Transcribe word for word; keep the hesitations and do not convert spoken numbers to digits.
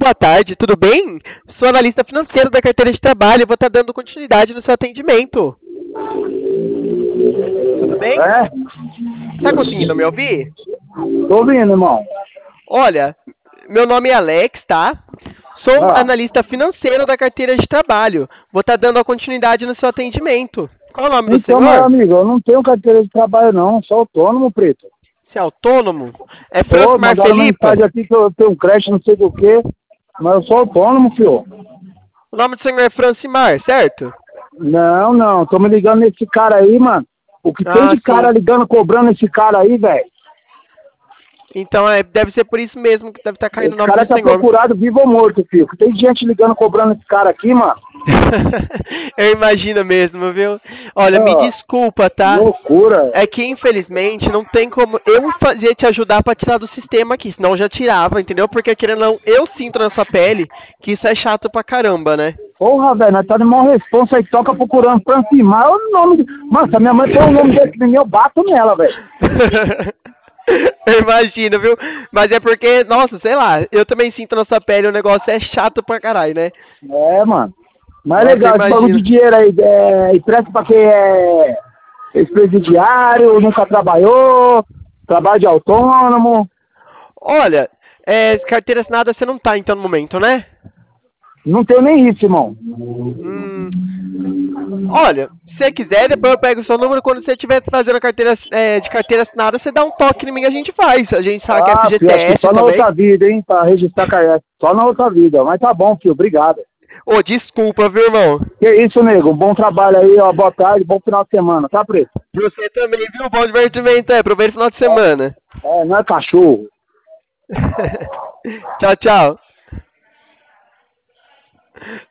boa tarde, tudo bem? Sou analista financeiro da carteira de trabalho e vou estar dando continuidade no seu atendimento. Tudo bem? É? Tá conseguindo me ouvir? Tô ouvindo, irmão. Olha, meu nome é Alex, tá? Sou Ah, analista financeiro da carteira de trabalho. Vou estar dando a continuidade no seu atendimento. Qual é o nome do então, meu senhor? amigo, eu não tenho carteira de trabalho, não. Sou autônomo, preto. Você é autônomo? É Tô, Francimar mandaram Felipe? mensagem aqui que eu tenho um creche, não sei do que. Mas eu sou autônomo, filho. O nome do senhor é Francimar, certo? Não, não. Tô me ligando nesse cara aí, mano. O que tem Ah, de cara sim. ligando, cobrando esse cara aí, velho? Então é, deve ser por isso mesmo que deve estar caindo o Esse nome cara do tá senhor. procurado vivo ou morto, filho. Que tem gente ligando, cobrando esse cara aqui, mano. Eu imagino mesmo, viu? Olha, me Ah, desculpa, tá? loucura. É que infelizmente não tem como eu fazer te ajudar pra tirar do sistema aqui, senão eu já tirava, entendeu? Porque querendo ou não, eu sinto na sua pele que isso é chato pra caramba, né? Porra, velho, nós tá de maior responsa aí, toca procurando pra cima. Olha o nome. de- Mano, se a minha mãe põe o nome desse menino, eu bato nela, velho. Eu imagino, viu? Mas é porque, nossa, sei lá, eu também sinto na sua pele, o negócio é chato pra caralho, né? É, mano. Mas é Nossa, eu legal, esse bagulho de imagino. dinheiro aí, é, empresta pra quem é ex-presidiário, nunca trabalhou, trabalho de autônomo. Olha, é, carteira assinada você não tá então no momento, né? Não tenho nem isso, irmão. Hum, olha, se você quiser, depois eu pego o seu número. Quando você estiver fazendo a carteira é, de carteira assinada, você dá um toque em mim e a gente faz. A gente sabe que é Ah, filho, acho que F G T S só na também. outra vida, hein, pra registrar carreira. Só na outra vida. Mas tá bom, filho, obrigado. Ô, desculpa, viu, irmão? Que isso, nego, bom trabalho aí, ó, boa tarde, bom final de semana, tá, Preto? Pra você também, viu? Bom divertimento, é. Aproveita o final de semana. É, não é cachorro. Tchau, tchau.